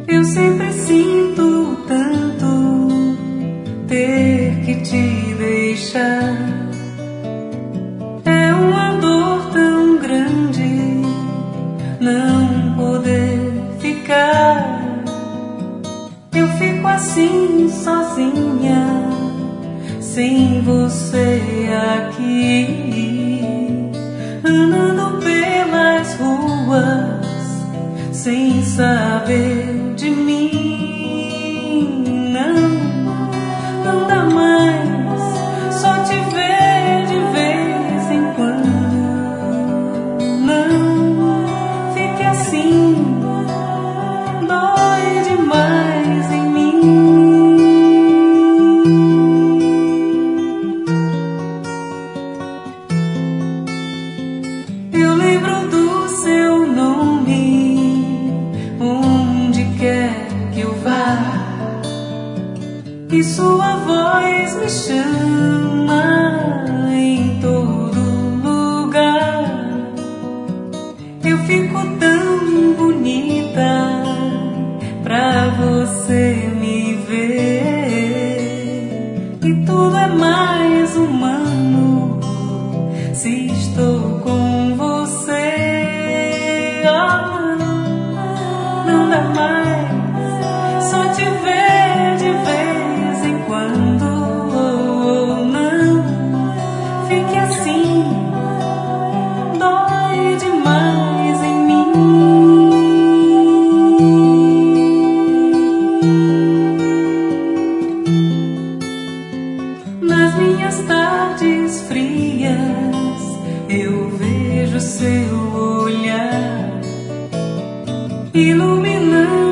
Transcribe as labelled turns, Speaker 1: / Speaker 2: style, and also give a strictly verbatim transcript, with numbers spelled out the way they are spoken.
Speaker 1: Eu sempre sinto tanto ter que te deixar. É uma dor tão grande não poder ficar. Eu fico assim sozinha, sem você aqui, andando pelas ruas, sem saber de mim. Não, não dá mais, só te ver de vez em quando. Não, fique assim, dói demais em mim. Eu lembro do seu nome, onde quer que eu vá, e sua voz me chama em todo lugar. Eu fico tão bonita pra você me ver, e tudo é mais humano se estou com você. Oh, não dá mais, só te ver de vez em quando. Oh, não, fique assim, dói demais em mim. Nas minhas tardes frias eu vejo seu olhar iluminando